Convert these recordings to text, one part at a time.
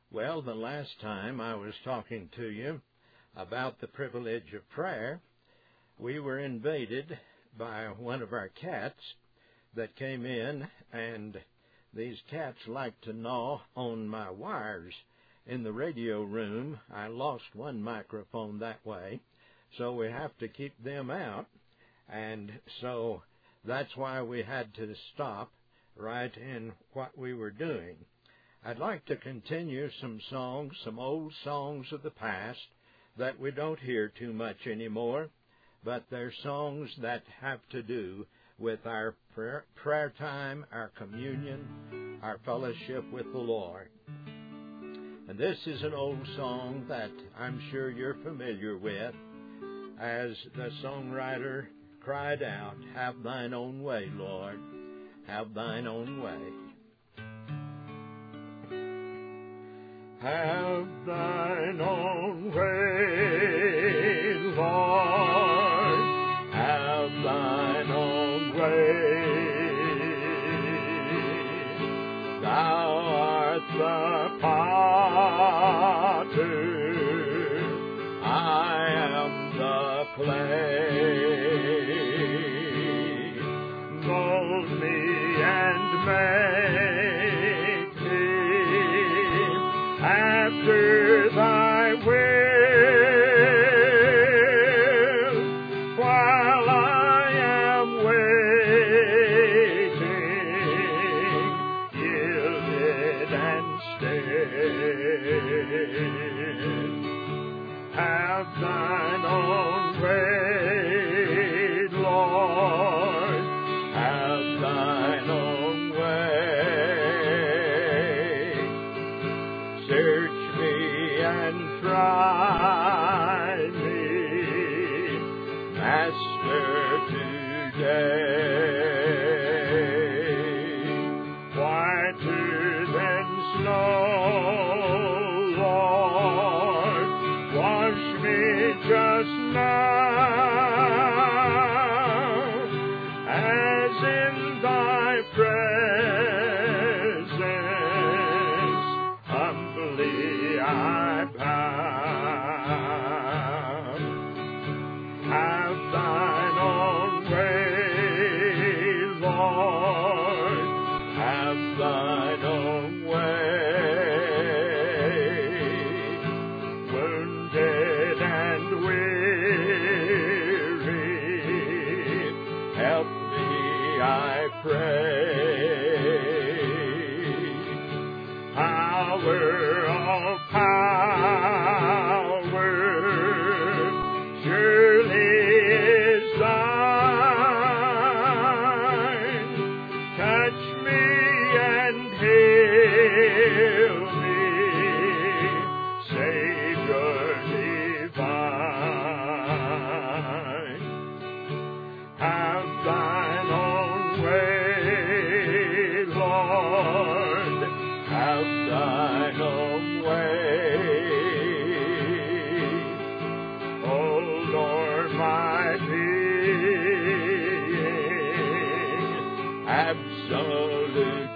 Well, the last time I was talking to you about the privilege of prayer, we were invaded by one of our cats that came in, and these cats like to gnaw on my wires in the radio room. I lost one microphone that way, so we have to keep them out, and so that's why we had to stop right in what we were doing. I'd like to continue some songs, some old songs of the past that we don't hear too much anymore, but they're songs that have to do with our prayer time, our communion, our fellowship with the Lord. And this is an old song that I'm sure you're familiar with, as the songwriter cried out, "Have thine own way, Lord, have thine own way." Have thine own way, Lord, have thine own way. Thou art the potter, I am the clay. Mold me and make after thy will, while I am waiting, yielded and still. Have thine own way, Lord, have thine own way. Search me and try me, Master, today. Whiter than snow, Lord, wash me just now, as in thy presence humbly I bow. Have thine own way, Lord, have thine own way. Wounded and weary, help me, I pray. Power of power surely is thine. Touch me and heal me, Savior divine. Have thine own way, Lord, have thine own way. Oh Lord, my being, absolute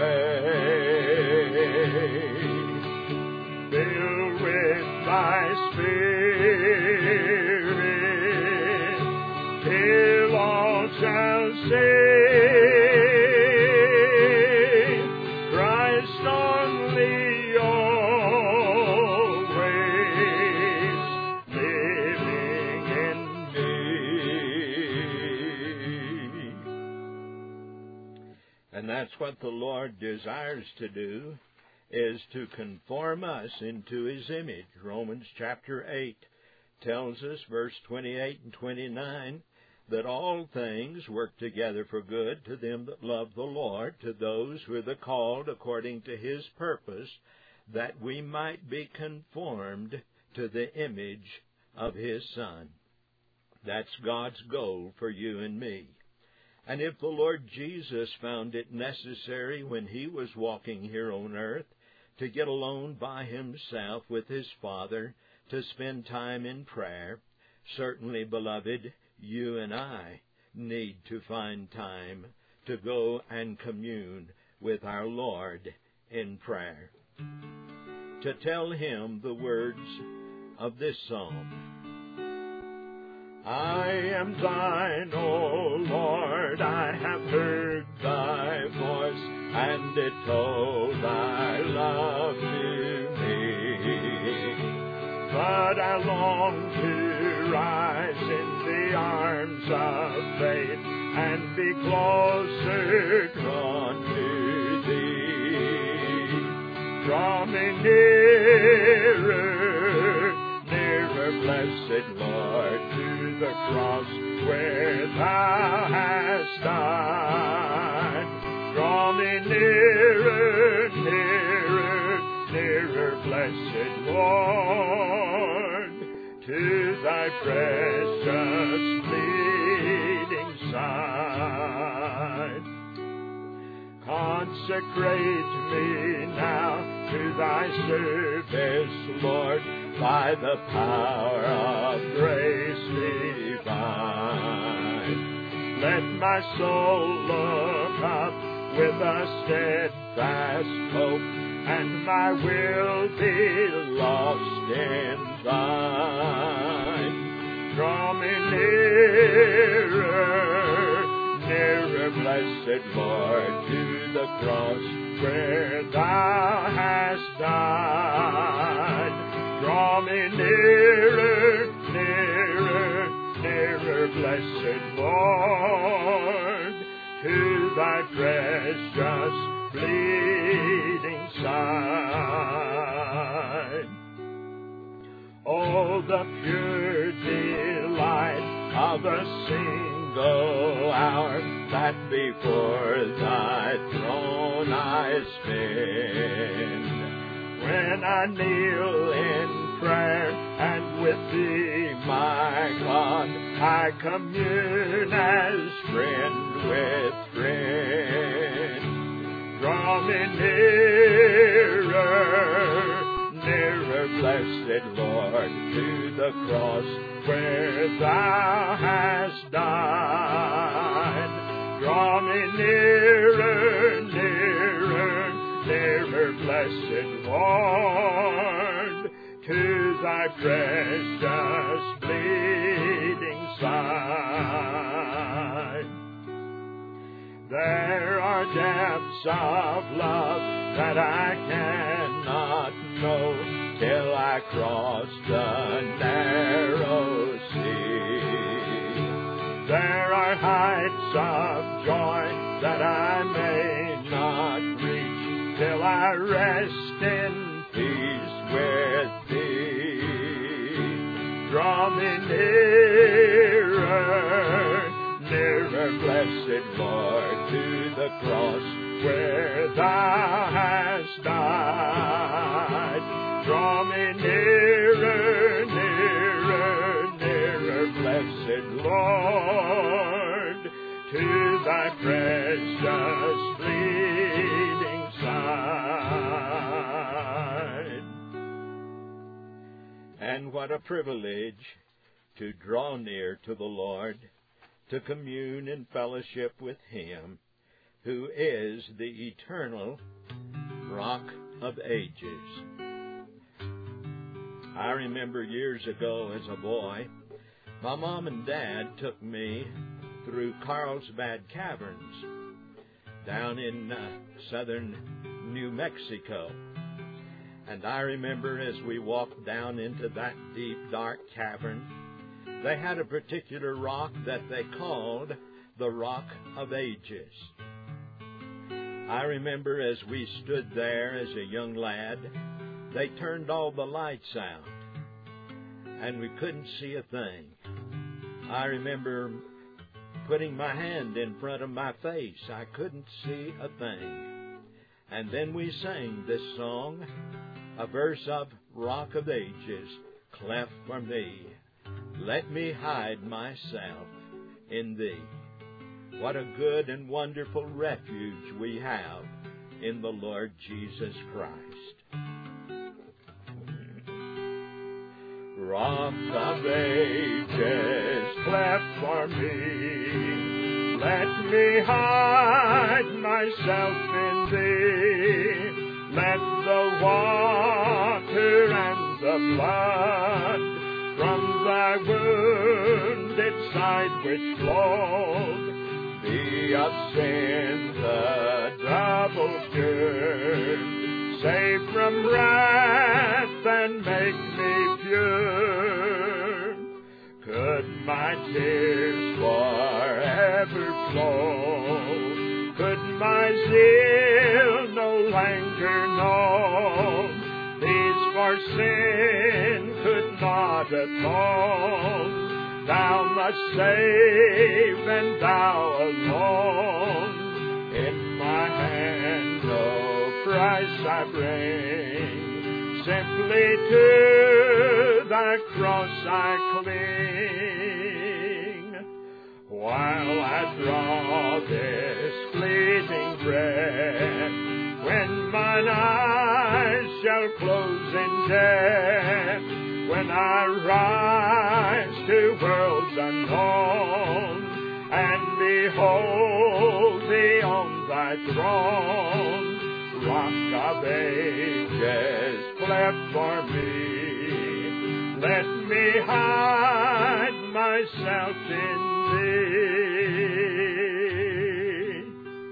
sway. Fill with thy spirit, till all shall say, Christ only always living in me. And that's what the Lord desires to do, is to conform us into His image. Romans chapter 8 tells us, verse 28 and 29, that all things work together for good to them that love the Lord, to those who are the called according to His purpose, that we might be conformed to the image of His Son. That's God's goal for you and me. And if the Lord Jesus found it necessary when He was walking here on earth to get alone by Himself with His Father to spend time in prayer, certainly, beloved, you and I need to find time to go and commune with our Lord in prayer. to tell him the words of this song. I am thine, O Lord, I have heard thy voice, and it told thy love to me. But I long to rise in the arms of faith, and be closer drawn to thee. Draw me nearer, nearer, blessed Lord, to the cross where thou hast died. Draw me nearer, nearer, nearer, blessed Lord, to thy precious bleeding side. Consecrate me now to thy service, Lord, by the power of grace divine. Let my soul look up with a steadfast hope, and my will be lost in thine. Draw me nearer, nearer, blessed Lord, to the cross where thou hast died. Draw me nearer, nearer, nearer, blessed Lord, to thy precious bleeding side. Oh, the pure delight of a single hour that before thy throne I spend, when I kneel in prayer and with thee, my God, I commune as friend with friend. Draw me nearer, nearer, blessed Lord, to the cross where thou hast died. Draw me nearer, nearer, nearer, blessed Lord, to thy precious bleeding side. There are depths of love that I cannot know till I cross the narrow sea. There are heights of joy that I may not reach till I rest in peace with thee. Draw me nearer, nearer, blessed Lord, to the cross where thou hast died. Draw me nearer, nearer, nearer, blessed Lord, to thy precious bleeding side. And what a privilege to draw near to the Lord, to commune in fellowship with Him, who is the eternal Rock of Ages. I remember years ago as a boy, my mom and dad took me through Carlsbad Caverns down in southern New Mexico. And I remember as we walked down into that deep, dark cavern, they had a particular rock that they called the Rock of Ages. I remember as we stood there as a young lad, they turned all the lights out, and we couldn't see a thing. I remember putting my hand in front of my face. I couldn't see a thing. And then we sang this song, a verse of Rock of Ages, cleft for me. Let me hide myself in thee. What a good and wonderful refuge we have in the Lord Jesus Christ. Rock of Ages, cleft for me, let me hide myself in thee. Let the the blood from thy wounded side which flowed, be of sin the double cure. Save from wrath and make me pure. Could my tears forever flow? Could my zeal no longer know? These for sin could not atone. Thou must save, and thou alone. In my hand, O Christ, I bring. Simply to thy cross I cling. While I draw this fleeting breath, when mine eyes shall close in death, when I rise to worlds unknown, and behold thee on thy throne, Rock of ages, cleft for me, let me hide myself in thee.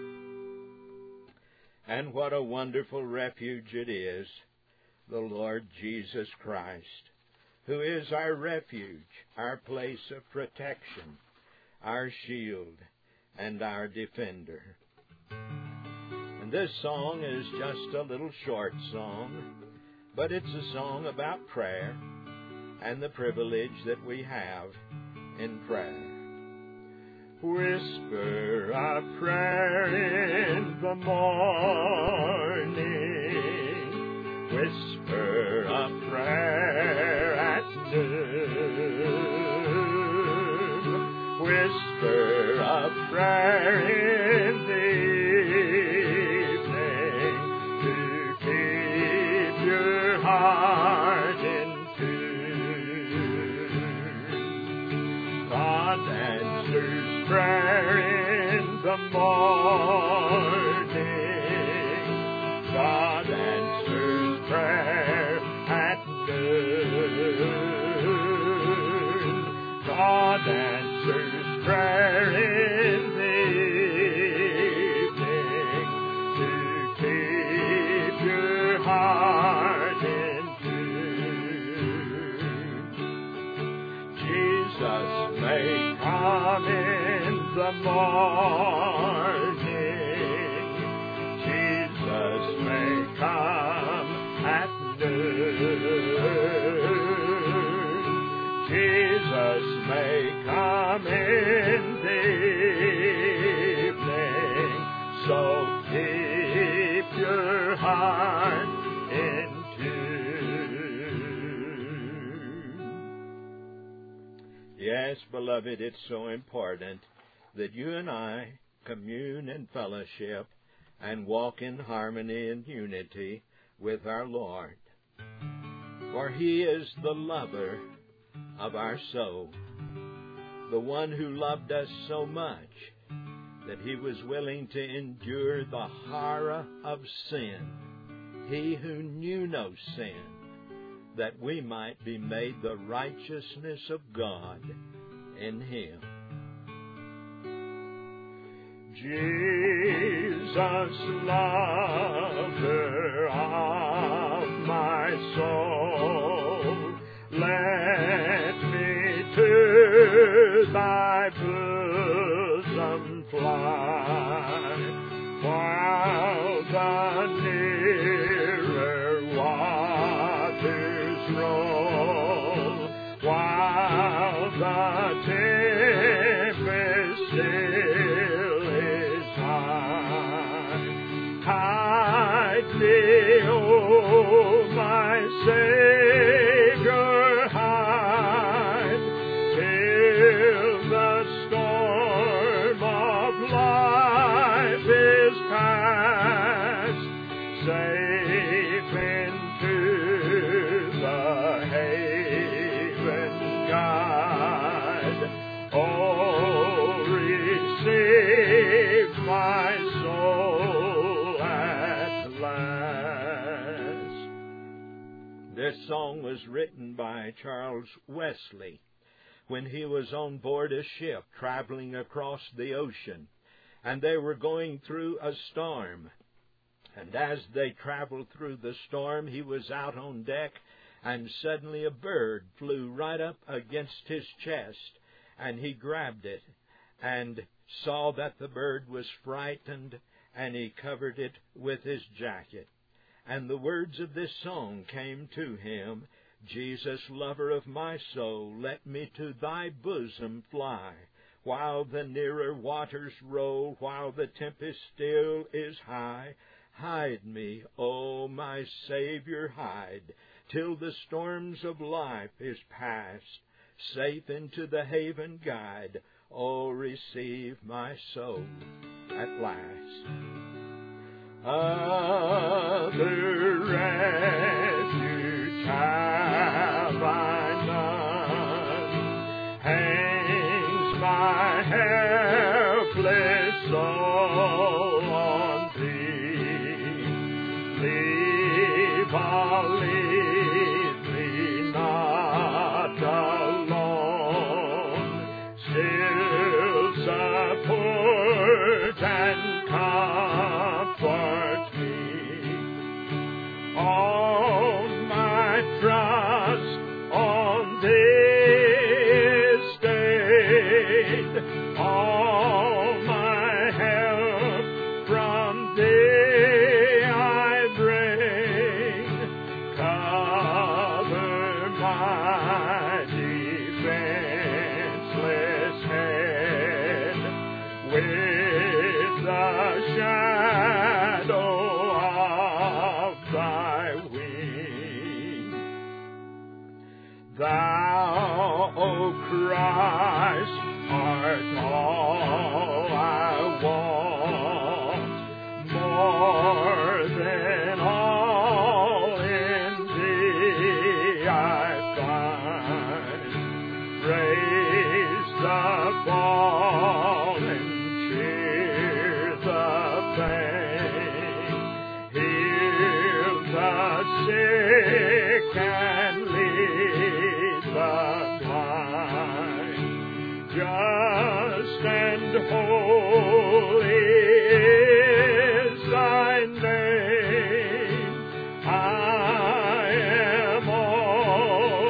And what a wonderful refuge it is, the Lord Jesus Christ, who is our refuge, our place of protection, our shield, and our defender. And this song is just a little short song, but it's a song about prayer and the privilege that we have in prayer. Whisper a prayer in the morning, whisper a prayer at noon, whisper a prayer in the evening to keep your heart in tune. God answers prayer in the morning, God answers prayer at noon, God answers prayer in the evening to keep your heart in tune. Jesus may come in the morning, Jesus may come at noon, Jesus may come in the evening, so keep your heart in tune. Yes, beloved, it's so important that you and I commune in fellowship and walk in harmony and unity with our Lord. For He is the lover of our soul, the one who loved us so much that He was willing to endure the horror of sin, He who knew no sin, that we might be made the righteousness of God in Him. Jesus, lover of my soul, let me to thy bosom fly, while the nearer waters roll, while the tempest still is high. Hide me, O my Savior, hide, till the storm of life is past. Safe into the haven guide. Oh, receive my soul at last. This song was written by Charles Wesley when he was on board a ship traveling across the ocean, and they were going through a storm. And as they traveled through the storm, he was out on deck, and suddenly a bird flew right up against his chest, and he grabbed it and saw that the bird was frightened, and he covered it with his jacket. And the words of this song came to him, Jesus, lover of my soul, let me to thy bosom fly, while the nearer waters roll, while the tempest still is high. Hide me, O my Savior, hide, till the storms of life is past. Safe into the haven guide, O receive my soul at last. Other refuge have I none, hangs my helpless soul on thee. Leave me not alone, still support and comfort me. All my trust on thee is stayed, all my help from thee I bring. Cover my defenseless head with the shadow of thy wing. Thou, O Christ, art all I want, more than all in thee I find. Raise the fallen, cheer the faint, heal the sick and lead the blind. Just and holy is thy name. I am all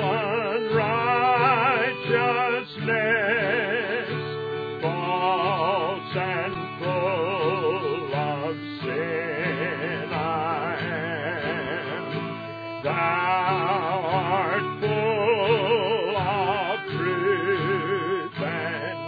unrighteousness, false and full of sin I am. Thou art full of truth and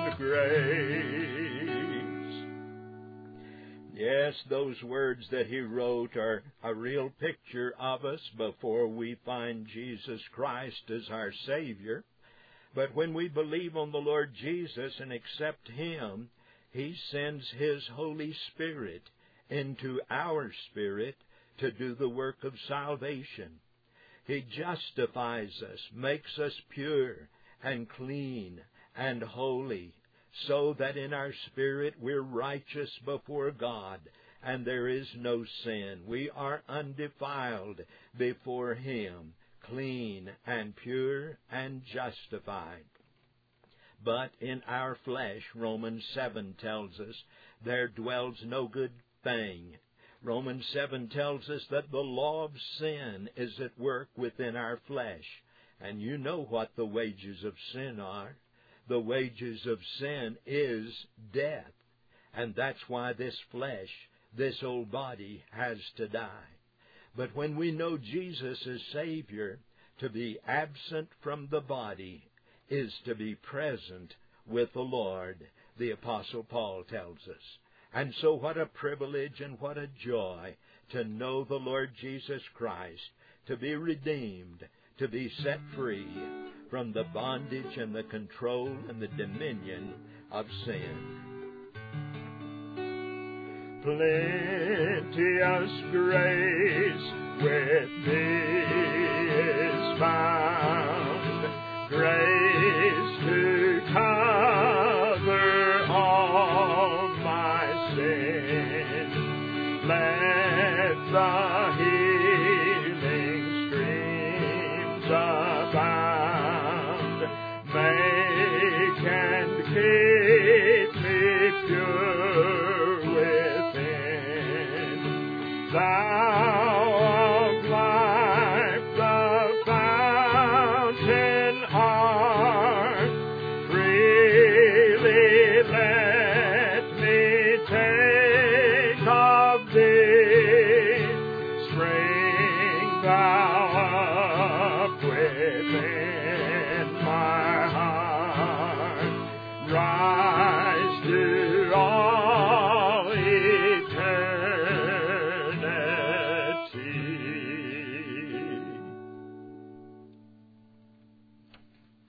grace. Yes, those words that he wrote are a real picture of us before we find Jesus Christ as our Savior. But when we believe on the Lord Jesus and accept Him, He sends His Holy Spirit into our spirit to do the work of salvation. He justifies us, makes us pure and clean and holy, so that in our spirit we're righteous before God, and there is no sin. We are undefiled before Him, clean and pure and justified. But in our flesh, Romans 7 tells us, there dwells no good thing. Romans 7 tells us that the law of sin is at work within our flesh. And you know what the wages of sin are. The wages of sin is death. And that's why this flesh, this old body, has to die. But when we know Jesus as Savior, to be absent from the body is to be present with the Lord, the Apostle Paul tells us. And so what a privilege and what a joy to know the Lord Jesus Christ, to be redeemed, to be set free from the bondage and the control and the dominion of sin. Plenteous grace with thee is found, grace to cover all my sins. Let the healing stream I